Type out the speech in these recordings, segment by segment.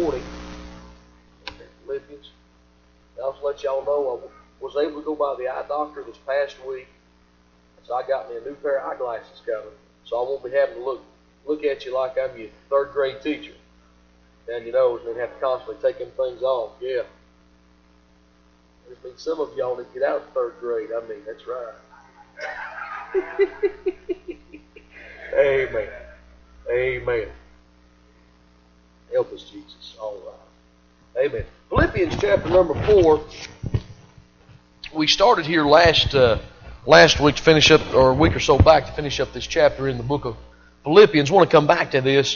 20. Philippians. I'll just let y'all know I was able to go by the eye doctor this past week. So I got me a new pair of eyeglasses coming. So I won't be having to look at you like I'm your third grade teacher. Down your nose and then have to constantly take them things off. Yeah. I mean, some of y'all need to get out of third grade. I mean, that's right. Amen. Amen. Help us, Jesus. All right. Amen. Philippians chapter number 4. We started here last week to finish up, or a week or so back to finish up this chapter in the book of Philippians. I want to come back to this.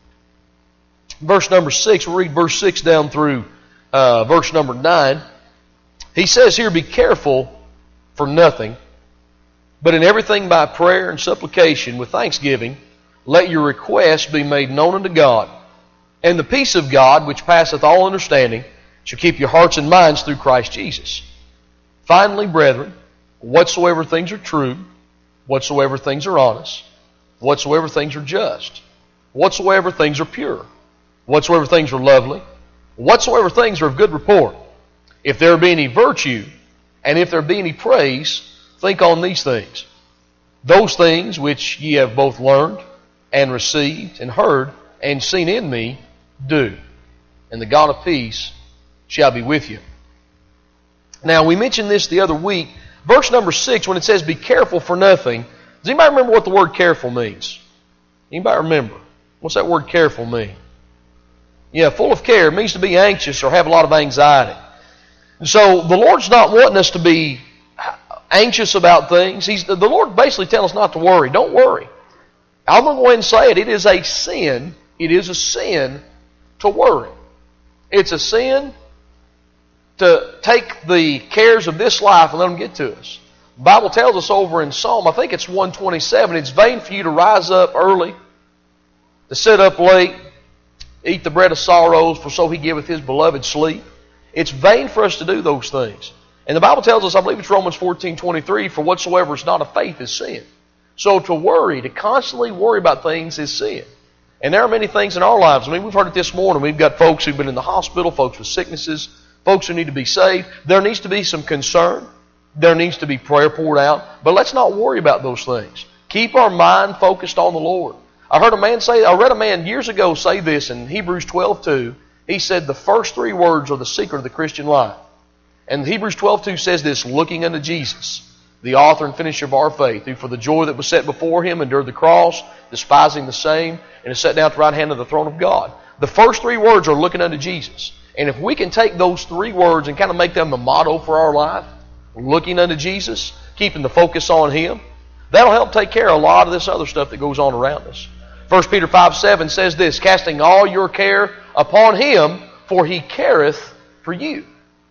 Verse number 6. We'll read verse 6 down through verse number 9. He says here, be careful for nothing, but in everything by prayer and supplication with thanksgiving, let your requests be made known unto God. And the peace of God, which passeth all understanding, shall keep your hearts and minds through Christ Jesus. Finally, brethren, whatsoever things are true, whatsoever things are honest, whatsoever things are just, whatsoever things are pure, whatsoever things are lovely, whatsoever things are of good report, if there be any virtue, and if there be any praise, think on these things. Those things which ye have both learned, and received, and heard, and seen in me, do. And the God of peace shall be with you. Now, we mentioned this the other week. Verse number 6, when it says, be careful for nothing, does anybody remember what the word careful means? Anybody remember? What's that word careful mean? Yeah, full of care. It means to be anxious or have a lot of anxiety. And so the Lord's not wanting us to be anxious about things. The Lord basically tells us not to worry. Don't worry. I'm going to go ahead and say it. It is a sin. It is a sin to worry. It's a sin to take the cares of this life and let them get to us. The Bible tells us over in Psalm, I think it's 127, it's vain for you to rise up early, to sit up late, eat the bread of sorrows, for so he giveth his beloved sleep. It's vain for us to do those things. And the Bible tells us, I believe it's Romans 14:23, for whatsoever is not of faith is sin. So to worry, to constantly worry about things is sin. And there are many things in our lives. I mean, we've heard it this morning. We've got folks who've been in the hospital, folks with sicknesses, folks who need to be saved. There needs to be some concern. There needs to be prayer poured out. But let's not worry about those things. Keep our mind focused on the Lord. I read a man years ago say this in Hebrews 12:2. He said the first 3 words are the secret of the Christian life. And Hebrews 12:2 says this, looking unto Jesus, the author and finisher of our faith, who for the joy that was set before him endured the cross, despising the same, and is set down at the right hand of the throne of God. The first 3 words are looking unto Jesus. And if we can take those 3 words and kind of make them the motto for our life, looking unto Jesus, keeping the focus on Him, that'll help take care of a lot of this other stuff that goes on around us. 1 Peter 5:7 says this, casting all your care upon Him, for He careth for you.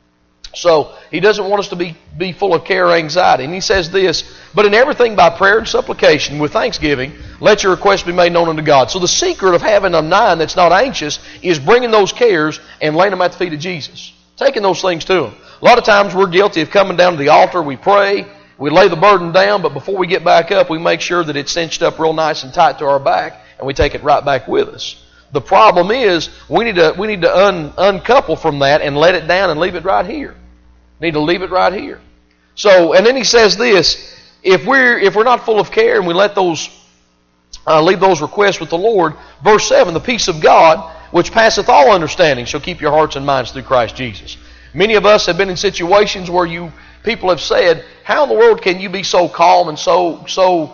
So, He doesn't want us to be full of care or anxiety. And He says this, but in everything by prayer and supplication, with thanksgiving, let your requests be made known unto God. So the secret of having a mind that's not anxious is bringing those cares and laying them at the feet of Jesus. Taking those things to Him. A lot of times we're guilty of coming down to the altar, we pray, we lay the burden down, but before we get back up, we make sure that it's cinched up real nice and tight to our back, and we take it right back with us. The problem is, we need to uncouple from that and let it down and leave it right here. Need to leave it right here. So, and then he says this, if we're not full of care and we let those leave those requests with the Lord, verse 7, the peace of God, which passeth all understanding, shall keep your hearts and minds through Christ Jesus. Many of us have been in situations where people have said, how in the world can you be so calm and so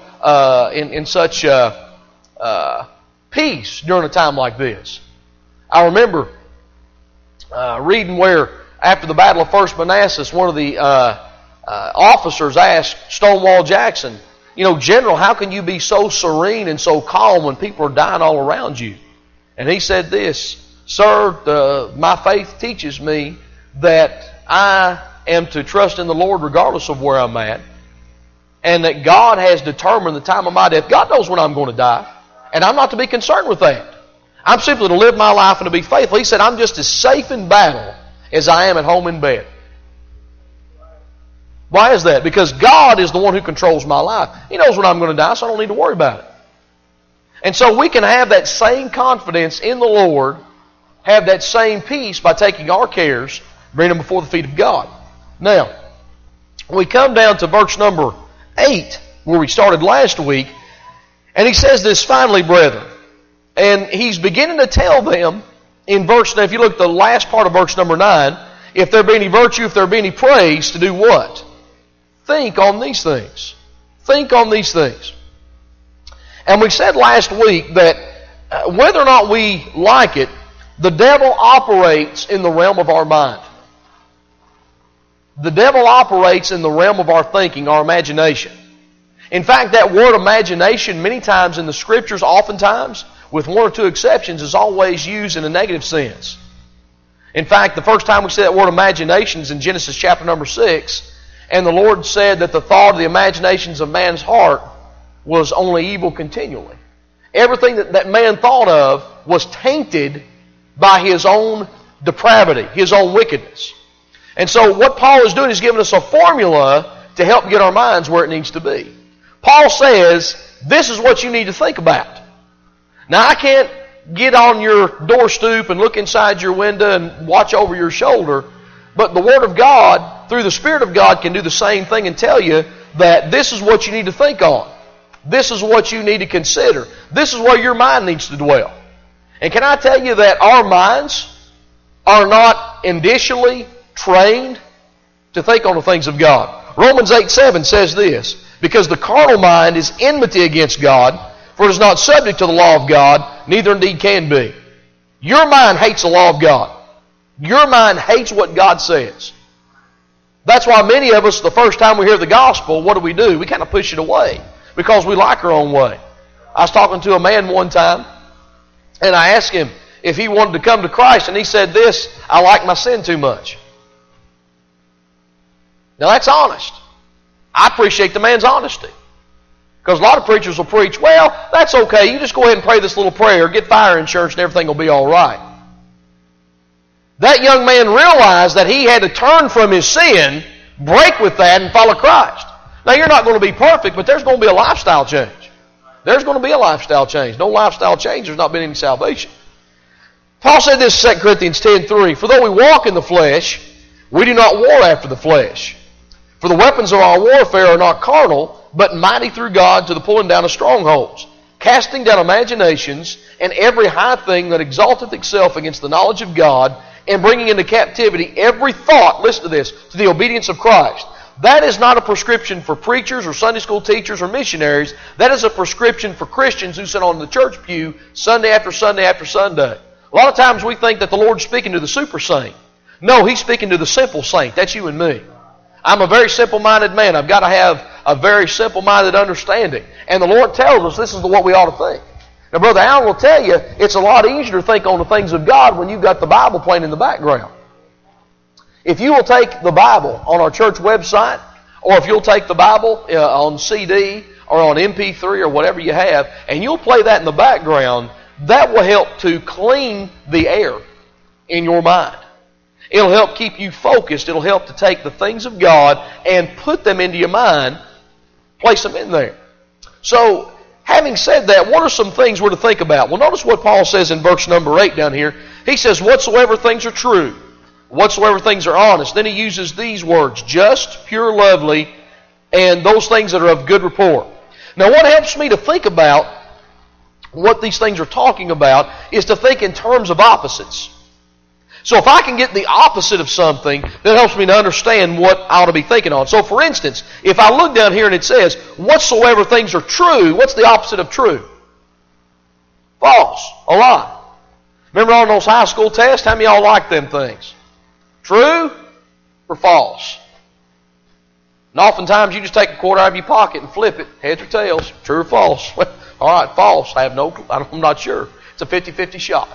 in such peace during a time like this? I remember reading where after the Battle of First Manassas, one of the officers asked Stonewall Jackson, General, how can you be so serene and so calm when people are dying all around you? And he said this, sir, my faith teaches me that I am to trust in the Lord regardless of where I'm at, and that God has determined the time of my death. God knows when I'm going to die, and I'm not to be concerned with that. I'm simply to live my life and to be faithful. He said, I'm just as safe in battle as I am at home in bed. Why is that? Because God is the one who controls my life. He knows when I'm going to die, so I don't need to worry about it. And so we can have that same confidence in the Lord, have that same peace by taking our cares, bring them before the feet of God. Now, we come down to verse number 8, where we started last week, and he says this, finally, brethren. And he's beginning to tell them in verse, now if you look at the last part of verse number 9, if there be any virtue, if there be any praise, to do what? Think on these things. Think on these things. And we said last week that whether or not we like it, the devil operates in the realm of our mind. The devil operates in the realm of our thinking, our imagination. In fact, that word imagination many times in the Scriptures, oftentimes, with one or two exceptions, is always used in a negative sense. In fact, the first time we see that word imagination is in Genesis chapter number 6, and the Lord said that the thought of the imaginations of man's heart was only evil continually. Everything that man thought of was tainted by his own depravity, his own wickedness. And so what Paul is doing is giving us a formula to help get our minds where it needs to be. Paul says, this is what you need to think about. Now, I can't get on your door stoop and look inside your window and watch over your shoulder, but the Word of God, through the Spirit of God, can do the same thing and tell you that this is what you need to think on. This is what you need to consider. This is where your mind needs to dwell. And can I tell you that our minds are not initially trained to think on the things of God? Romans 8:7 says this, because the carnal mind is enmity against God, for it is not subject to the law of God, neither indeed can be. Your mind hates the law of God. Your mind hates what God says. That's why many of us, the first time we hear the gospel, what do? We kind of push it away because we like our own way. I was talking to a man one time, and I asked him if he wanted to come to Christ, and he said this, I like my sin too much. Now that's honest. I appreciate the man's honesty. Because a lot of preachers will preach, well, that's okay, you just go ahead and pray this little prayer, get fire insurance, and everything will be all right. That young man realized that he had to turn from his sin, break with that, and follow Christ. Now, you're not going to be perfect, but there's going to be a lifestyle change. There's going to be a lifestyle change. No lifestyle change, there's not been any salvation. Paul said this in 2 Corinthians 10:3, for though we walk in the flesh, we do not war after the flesh. For the weapons of our warfare are not carnal, but mighty through God to the pulling down of strongholds, casting down imaginations and every high thing that exalteth itself against the knowledge of God, and bringing into captivity every thought, listen to this, to the obedience of Christ. That is not a prescription for preachers or Sunday school teachers or missionaries. That is a prescription for Christians who sit on the church pew Sunday after Sunday after Sunday. A lot of times we think that the Lord's speaking to the super saint. No, He's speaking to the simple saint. That's you and me. I'm a very simple-minded man. I've got to have a very simple-minded understanding. And the Lord tells us this is what we ought to think. Now, Brother Allen will tell you it's a lot easier to think on the things of God when you've got the Bible playing in the background. If you will take the Bible on our church website, or if you'll take the Bible on CD or on MP3 or whatever you have, and you'll play that in the background, that will help to clean the air in your mind. It'll help keep you focused. It'll help to take the things of God and put them into your mind, place them in there. So, having said that, what are some things we're to think about? Well, notice what Paul says in verse number 8 down here. He says, whatsoever things are true, whatsoever things are honest. Then he uses these words, just, pure, lovely, and those things that are of good report. Now, what helps me to think about what these things are talking about is to think in terms of opposites. So if I can get the opposite of something, that helps me to understand what I ought to be thinking on. So for instance, if I look down here and it says, whatsoever things are true, what's the opposite of true? False. A lie. Remember on those high school tests, how many of y'all like them things? True or false? And oftentimes you just take a quarter out of your pocket and flip it, heads or tails, true or false. All right, false. I'm not sure. It's a 50-50 shot.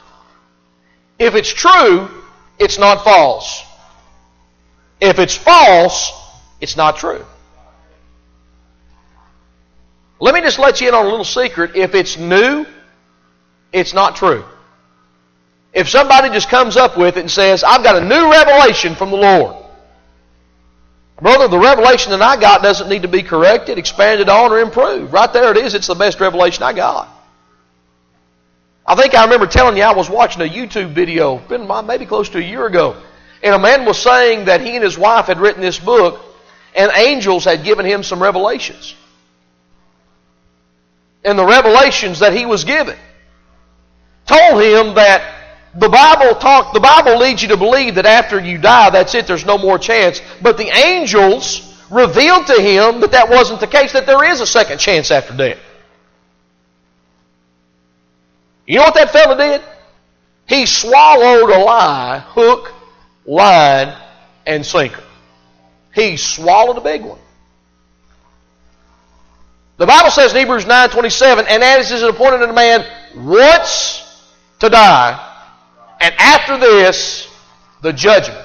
If it's true, it's not false. If it's false, it's not true. Let me just let you in on a little secret. If it's new, it's not true. If somebody just comes up with it and says, I've got a new revelation from the Lord. Brother, the revelation that I got doesn't need to be corrected, expanded on, or improved. Right there it is. It's the best revelation I got. I think I remember telling you I was watching a YouTube video, been maybe close to a year ago, and a man was saying that he and his wife had written this book, and angels had given him some revelations. And the revelations that he was given told him that the Bible leads you to believe that after you die, that's it, there's no more chance. But the angels revealed to him that that wasn't the case, that there is a second chance after death. You know what that fella did? He swallowed a lie, hook, line, and sinker. He swallowed a big one. The Bible says in Hebrews 9:27, and as is appointed unto man once to die, and after this, the judgment.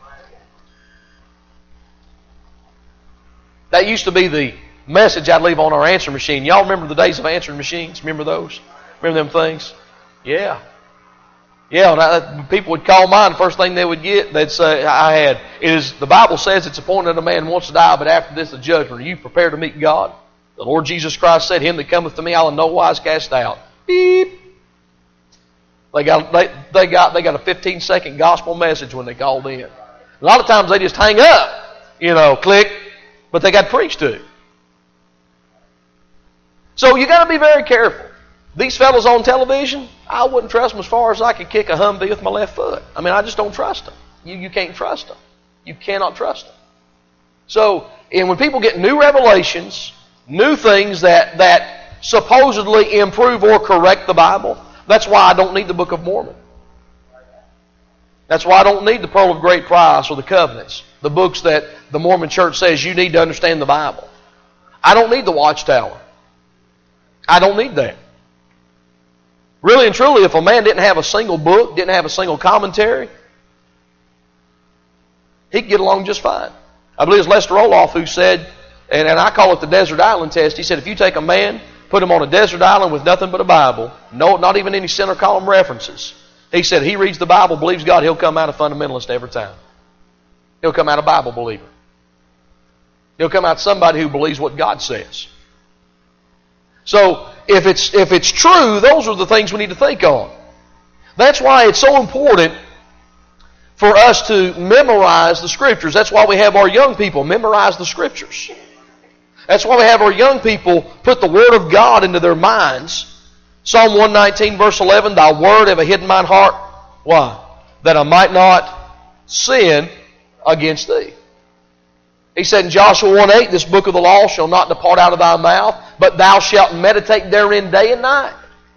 That used to be the message I'd leave on our answer machine. Y'all remember the days of answering machines? Remember those? Remember them things? Yeah. Yeah, when people would call mine, the first thing they would get, they'd say, the Bible says it's appointed unto man once to die, but after this the judgment. Are you prepared to meet God? The Lord Jesus Christ said, him that cometh to me I'll in no wise cast out. Beep. They got a 15-second gospel message when they called in. A lot of times they just hang up, click, but they got preached to. So you got to be very careful. These fellows on television, I wouldn't trust them as far as I could kick a Humvee with my left foot. I mean, I just don't trust them. You can't trust them. You cannot trust them. So, and when people get new revelations, new things that supposedly improve or correct the Bible, that's why I don't need the Book of Mormon. That's why I don't need the Pearl of Great Price or the Covenants, the books that the Mormon Church says you need to understand the Bible. I don't need the Watchtower. I don't need that. Really and truly, if a man didn't have a single book, didn't have a single commentary, he could get along just fine. I believe it's Lester Roloff who said, and I call it the desert island test, he said if you take a man, put him on a desert island with nothing but a Bible, not even any center column references, he said he reads the Bible, believes God, he'll come out a fundamentalist every time. He'll come out a Bible believer. He'll come out somebody who believes what God says. So, if it's true, those are the things we need to think on. That's why it's so important for us to memorize the Scriptures. That's why we have our young people memorize the Scriptures. That's why we have our young people put the Word of God into their minds. Psalm 119 verse 11, Thy Word have I hidden mine heart. Why? That I might not sin against Thee. He said in Joshua 1:8, This book of the law shall not depart out of thy mouth, but thou shalt meditate therein day and night.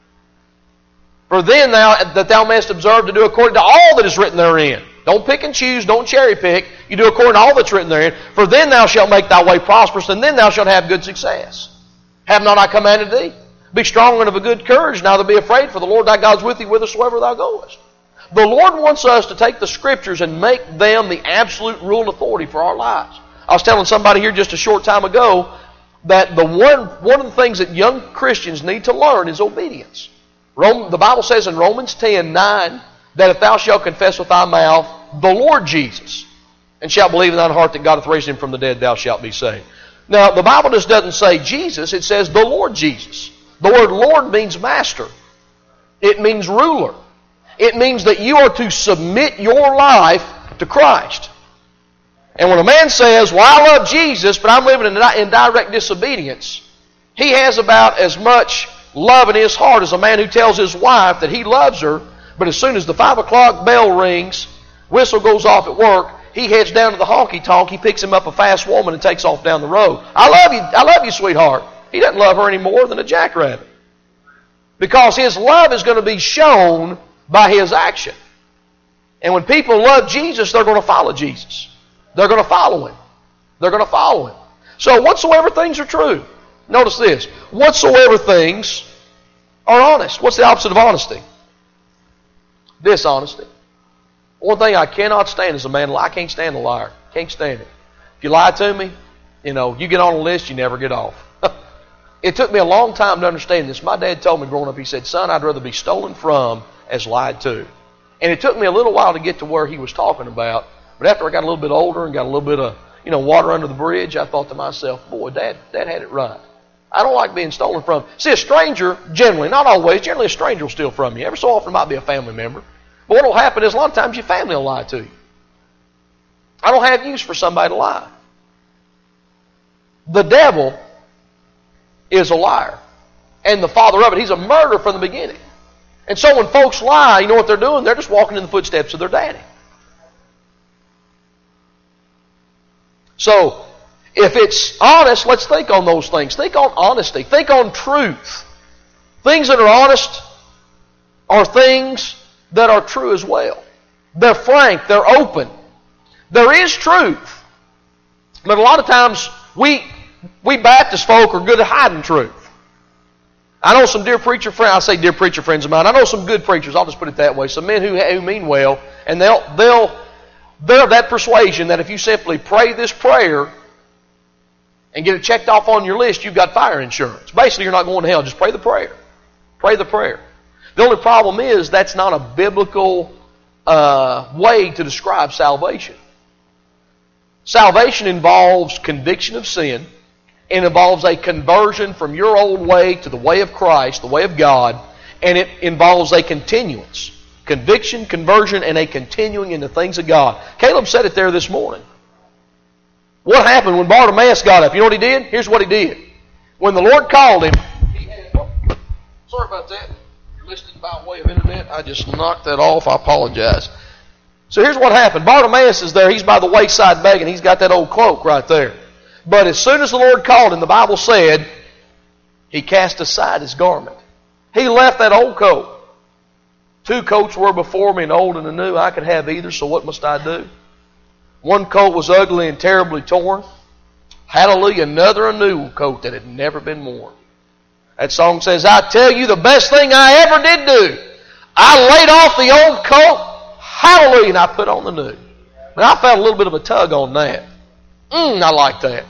For then that thou mayest observe to do according to all that is written therein. Don't pick and choose, don't cherry pick. You do according to all that's written therein. For then thou shalt make thy way prosperous, and then thou shalt have good success. Have not I commanded thee? Be strong and of a good courage, neither be afraid, for the Lord thy God is with thee whithersoever thou goest. The Lord wants us to take the Scriptures and make them the absolute rule and authority for our lives. I was telling somebody here just a short time ago that one of the things that young Christians need to learn is obedience. The Bible says in Romans 10:9 that if thou shalt confess with thy mouth the Lord Jesus and shalt believe in thine heart that God hath raised him from the dead, thou shalt be saved. Now, the Bible just doesn't say Jesus, it says the Lord Jesus. The word Lord means master. It means ruler. It means that you are to submit your life to Christ. And when a man says, well, I love Jesus, but I'm living in direct disobedience, he has about as much love in his heart as a man who tells his wife that he loves her, but as soon as the 5 o'clock bell rings, whistle goes off at work, he heads down to the honky-tonk, he picks him up a fast woman and takes off down the road. I love you, sweetheart. He doesn't love her any more than a jackrabbit. Because his love is going to be shown by his action. And when people love Jesus, they're going to follow Jesus. They're going to follow him. They're going to follow him. So whatsoever things are true. Notice this. Whatsoever things are honest. What's the opposite of honesty? Dishonesty. One thing I cannot stand is a man. I can't stand a liar. Can't stand it. If you lie to me, you get on a list, you never get off. It took me a long time to understand this. My dad told me growing up, he said, son, I'd rather be stolen from as lied to. And it took me a little while to get to where he was talking about. But after I got a little bit older and got a little bit of, water under the bridge, I thought to myself, boy, Dad had it right. I don't like being stolen from. See, a stranger, generally, not always, generally a stranger will steal from you. Every so often it might be a family member. But what will happen is a lot of times your family will lie to you. I don't have use for somebody to lie. The devil is a liar. And the father of it. He's a murderer from the beginning. And so when folks lie, you know what they're doing? They're just walking in the footsteps of their daddy. So, if it's honest, let's think on those things. Think on honesty. Think on truth. Things that are honest are things that are true as well. They're frank. They're open. There is truth. But a lot of times, we Baptist folk are good at hiding truth. I know some dear preacher friends, I say dear preacher friends of mine, I know some good preachers, I'll just put it that way, some men who mean well, and they're of that persuasion that if you simply pray this prayer and get it checked off on your list, you've got fire insurance. Basically, you're not going to hell. Just pray the prayer. Pray the prayer. The only problem is that's not a biblical way to describe salvation. Salvation involves conviction of sin. It involves a conversion from your old way to the way of Christ, the way of God, and it involves a continuance. Conviction, conversion, and a continuing in the things of God. Caleb said it there this morning. What happened when Bartimaeus got up? You know what he did? Here's what he did. When the Lord called him, sorry about that. You're listening by way of internet. I just knocked that off. I apologize. So here's what happened. Bartimaeus is there. He's by the wayside begging. He's got that old cloak right there. But as soon as the Lord called him, the Bible said, he cast aside his garment. He left that old coat. 2 coats were before me, an old and a new. I could have either, so what must I do? One coat was ugly and terribly torn. Hallelujah, another a new coat that had never been worn. That song says, I tell you the best thing I ever did do. I laid off the old coat, hallelujah, and I put on the new. And I felt a little bit of a tug on that. I like that.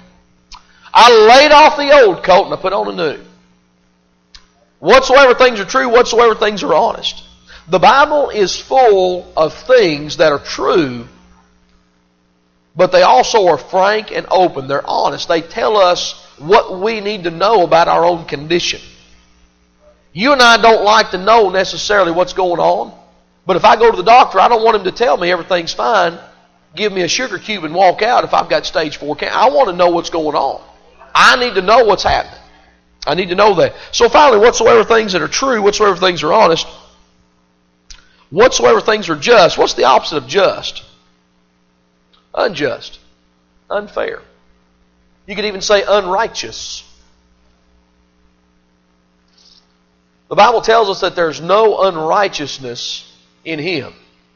I laid off the old coat and I put on a new. Whatsoever things are true, whatsoever things are honest. The Bible is full of things that are true, but they also are frank and open. They're honest. They tell us what we need to know about our own condition. You and I don't like to know necessarily what's going on, but if I go to the doctor, I don't want him to tell me everything's fine, give me a sugar cube and walk out if I've got stage 4 cancer. I want to know what's going on. I need to know what's happening. I need to know that. So finally, whatsoever things that are true, whatsoever things are honest, whatsoever things are just. What's the opposite of just? Unjust. Unfair. You could even say unrighteous. The Bible tells us that there's no unrighteousness in Him.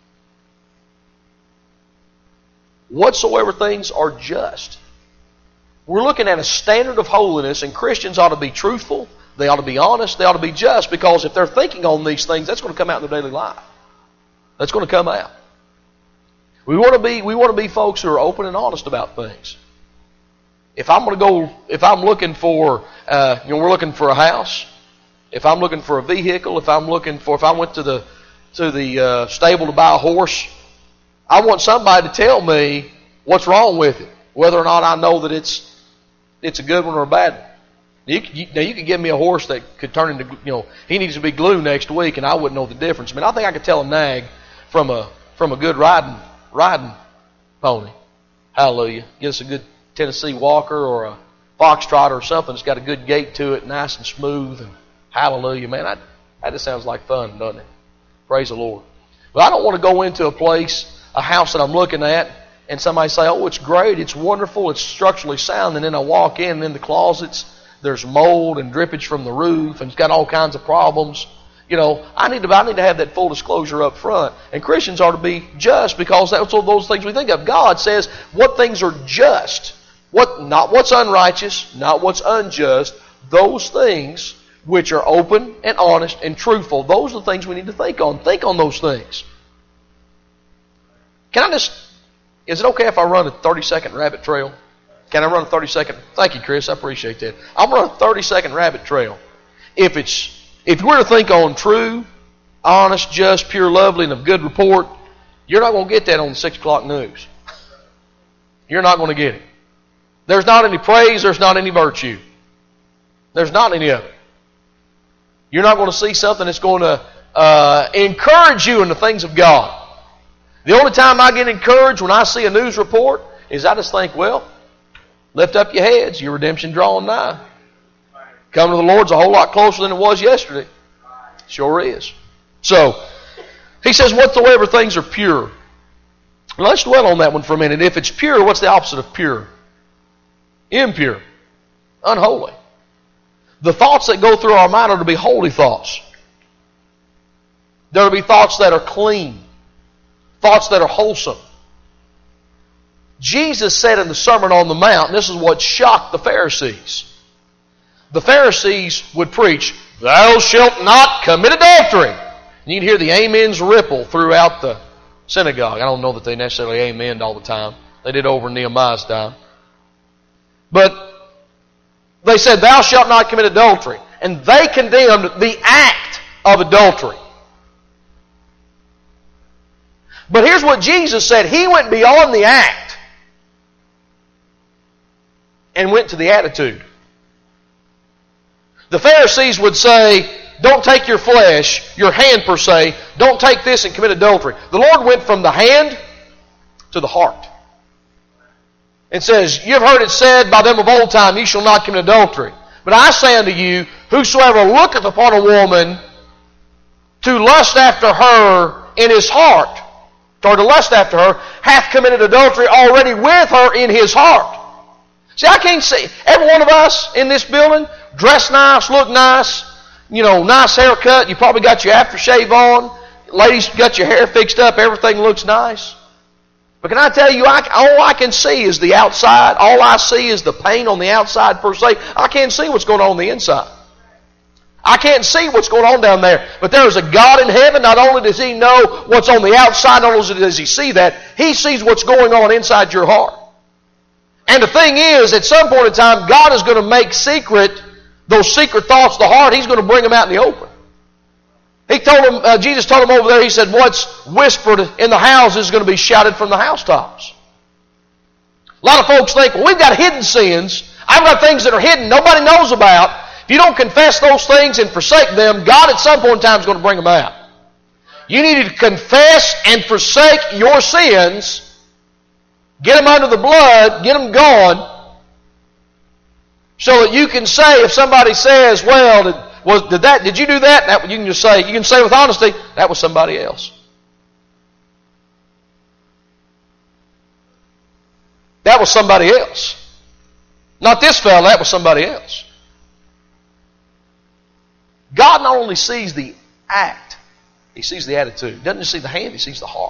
Whatsoever things are just. We're looking at a standard of holiness, and Christians ought to be truthful, they ought to be honest, they ought to be just, because if they're thinking on these things, that's going to come out in their daily life. That's going to come out. We want to be folks who are open and honest about things. If I'm looking for, we're looking for a house, if I'm looking for a vehicle, if I went to the stable to buy a horse, I want somebody to tell me what's wrong with it, whether or not I know that it's a good one or a bad one. Now you could give me a horse that could turn into, he needs to be glue next week, and I wouldn't know the difference. I think I could tell a nag from a good riding pony. Hallelujah. Get us a good Tennessee Walker or a Foxtrot or something that's got a good gait to it, nice and smooth, and hallelujah, man. That just sounds like fun, doesn't it? Praise the Lord. But I don't want to go into a house that I'm looking at, and somebody say, oh, it's great, it's wonderful, it's structurally sound, and then I walk in, and in the closets, there's mold and drippage from the roof, and it's got all kinds of problems. I need to have that full disclosure up front. And Christians are to be just, because that's all those things we think of. God says what things are just, not what's unrighteous, not what's unjust. Those things which are open and honest and truthful, those are the things we need to think on. Think on those things. Is it okay if I run a 30-second rabbit trail? Can I run a 30-second? Thank you, Chris. I appreciate that. I'll run a 30-second rabbit trail. If you were to think on true, honest, just, pure, lovely, and of good report, you're not going to get that on the 6 o'clock news. You're not going to get it. There's not any praise. There's not any virtue. There's not any of it. You're not going to see something that's going to encourage you in the things of God. The only time I get encouraged when I see a news report is I just think, well, lift up your heads, your redemption drawing nigh. Coming to the Lord's a whole lot closer than it was yesterday. Sure is. So, he says, whatsoever things are pure. Well, let's dwell on that one for a minute. If it's pure, what's the opposite of pure? Impure. Unholy. The thoughts that go through our mind are to be holy thoughts. They're to be thoughts that are clean. Thoughts that are wholesome. Jesus said in the Sermon on the Mount, and this is what shocked the Pharisees. The Pharisees would preach, "Thou shalt not commit adultery." And you'd hear the amens ripple throughout the synagogue. I don't know that they necessarily amened all the time. They did over in Nehemiah's time. But they said, "Thou shalt not commit adultery." And they condemned the act of adultery. But here's what Jesus said. He went beyond the act and went to the attitude. The Pharisees would say, don't take your flesh, your hand per se, don't take this and commit adultery. The Lord went from the hand to the heart. It says, you've heard it said by them of old time, you shall not commit adultery. But I say unto you, whosoever looketh upon a woman to lust after her in his heart, or to lust after her, hath committed adultery already with her in his heart. See, I can't see. Every one of us in this building, dressed nice, look nice, nice haircut. You probably got your aftershave on. Ladies, got your hair fixed up. Everything looks nice. But can I tell you, all I can see is the outside. All I see is the paint on the outside per se. I can't see what's going on the inside. I can't see what's going on down there. But there is a God in heaven. Not only does He know what's on the outside, not only does He see that, He sees what's going on inside your heart. And the thing is, at some point in time, God is going to make secret those secret thoughts of the heart. He's going to bring them out in the open. Jesus told him over there, He said, what's whispered in the house is going to be shouted from the housetops. A lot of folks think, well, we've got hidden sins. I've got things that are hidden nobody knows about. If you don't confess those things and forsake them, God at some point in time is going to bring them out. You need to confess and forsake your sins, get them under the blood, get them gone, so that you can say, if somebody says, well, did you do that? You can say with honesty, that was somebody else. That was somebody else. Not this fellow, that was somebody else. God not only sees the act, He sees the attitude. He doesn't just see the hand, He sees the heart.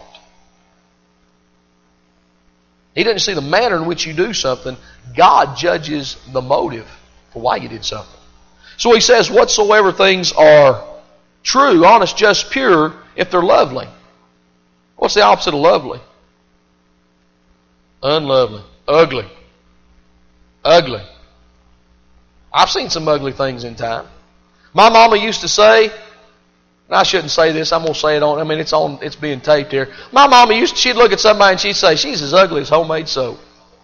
He doesn't see the manner in which you do something. God judges the motive for why you did something. So He says, whatsoever things are true, honest, just, pure, if they're lovely. What's the opposite of lovely? Unlovely. Ugly. Ugly. I've seen some ugly things in time. My mama used to say, and I shouldn't say this, I'm going to say it on, it's being taped here. My mama she'd look at somebody and she'd say, she's as ugly as homemade soap.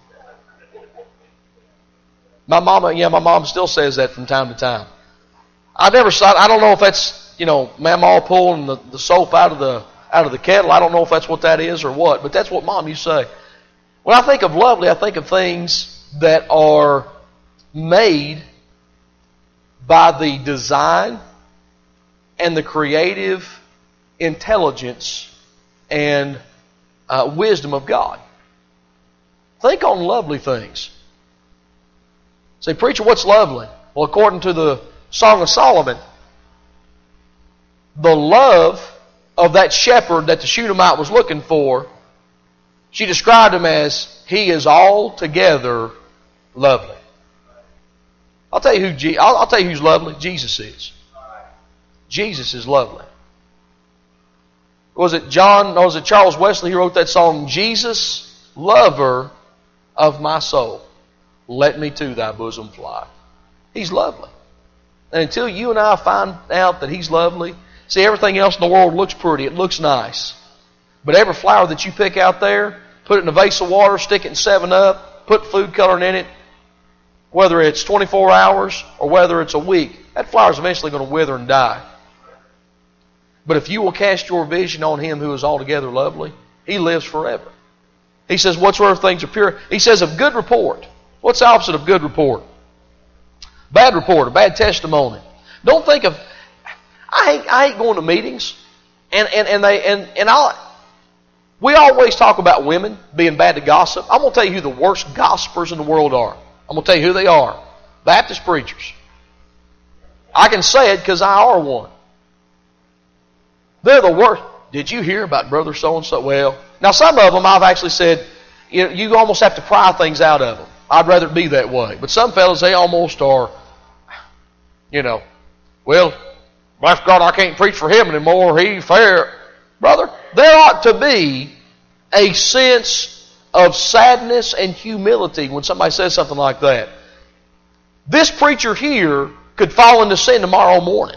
My mom still says that from time to time. I don't know if that's, Mama pulling the soap out of the kettle. I don't know if that's what that is or what, but that's what Mom used to say. When I think of lovely, I think of things that are made by the design and the creative intelligence and wisdom of God. Think on lovely things. Say, preacher, what's lovely? Well, according to the Song of Solomon, the love of that shepherd that the Shunammite was looking for, she described him as, he is altogether lovely. I'll tell you who's lovely. Jesus is. Jesus is lovely. Was it Charles Wesley who wrote that song, Jesus, lover of my soul, let me to thy bosom fly. He's lovely. And until you and I find out that He's lovely, see, everything else in the world looks pretty. It looks nice. But every flower that you pick out there, put it in a vase of water, stick it in 7-Up, put food coloring in it, whether it's 24 hours or whether it's a week, that flower's eventually going to wither and die. But if you will cast your vision on Him who is altogether lovely, He lives forever. He says, whatsoever things are pure. He says, of good report. What's the opposite of good report? Bad report, a bad testimony. Don't think of... I hate going to meetings, we always talk about women being bad to gossip. I'm going to tell you who the worst gossipers in the world are. I'm going to tell you who they are. Baptist preachers. I can say it because I are one. They're the worst. Did you hear about brother so-and-so? Well, now some of them I've actually said, you almost have to pry things out of them. I'd rather it be that way. But some fellas, they almost are, well, bless God, I can't preach for him anymore. He's fair. Brother, there ought to be a sense of sadness and humility when somebody says something like that. This preacher here could fall into sin tomorrow morning.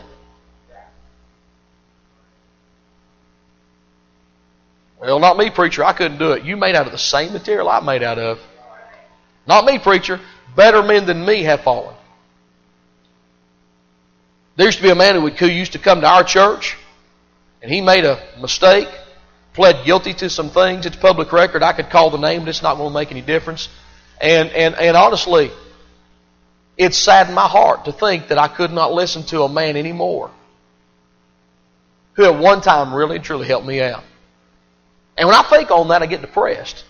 Well, not me, preacher. I couldn't do it. You made out of the same material I'm made out of. Not me, preacher. Better men than me have fallen. There used to be a man who used to come to our church, and he made a mistake, pled guilty to some things. It's public record. I could call the name, but it's not going to make any difference. And honestly, it saddened my heart to think that I could not listen to a man anymore who at one time really and truly helped me out. And when I think on that, I get depressed.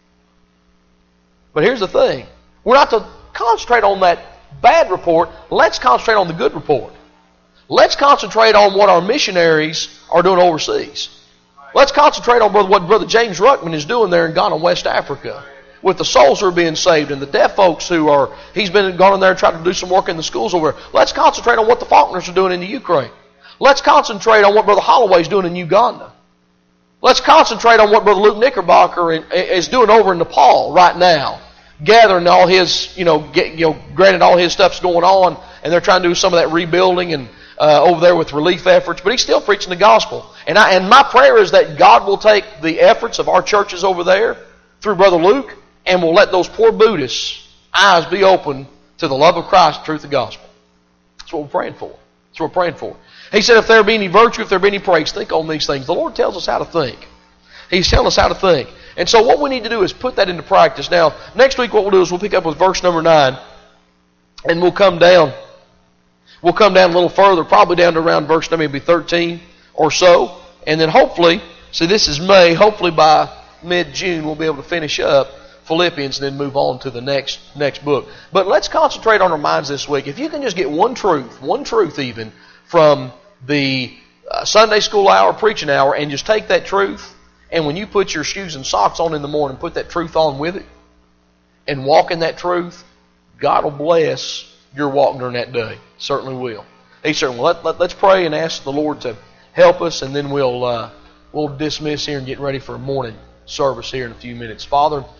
But here's the thing. We're not to concentrate on that bad report. Let's concentrate on the good report. Let's concentrate on what our missionaries are doing overseas. Let's concentrate on what Brother James Ruckman is doing there in Ghana, West Africa, with the souls who are being saved and the deaf folks he's gone in there and tried to do some work in the schools over there. Let's concentrate on what the Faulkners are doing in the Ukraine. Let's concentrate on what Brother Holloway is doing in Uganda. Let's concentrate on what Brother Luke Knickerbocker is doing over in Nepal right now, gathering all his, granted all his stuff's going on, and they're trying to do some of that rebuilding and over there with relief efforts, but he's still preaching the gospel. And my prayer is that God will take the efforts of our churches over there through Brother Luke, and will let those poor Buddhists' eyes be open to the love of Christ and truth of the gospel. That's what we're praying for. That's what we're praying for. He said, if there be any virtue, if there be any praise, think on these things. The Lord tells us how to think. He's telling us how to think. And so what we need to do is put that into practice. Now, next week what we'll do is we'll pick up with verse number 9, and we'll come down. We'll come down a little further, probably down to around verse maybe 13 or so. And then hopefully, see this is May, hopefully by mid-June we'll be able to finish up Philippians and then move on to the next book. But let's concentrate on our minds this week. If you can just get one truth even, from the Sunday school hour, preaching hour, and just take that truth, and when you put your shoes and socks on in the morning, put that truth on with it, and walk in that truth, God will bless your walk during that day. Certainly will. He certainly will. Let's pray and ask the Lord to help us, and then we'll dismiss here and get ready for a morning service here in a few minutes. Father,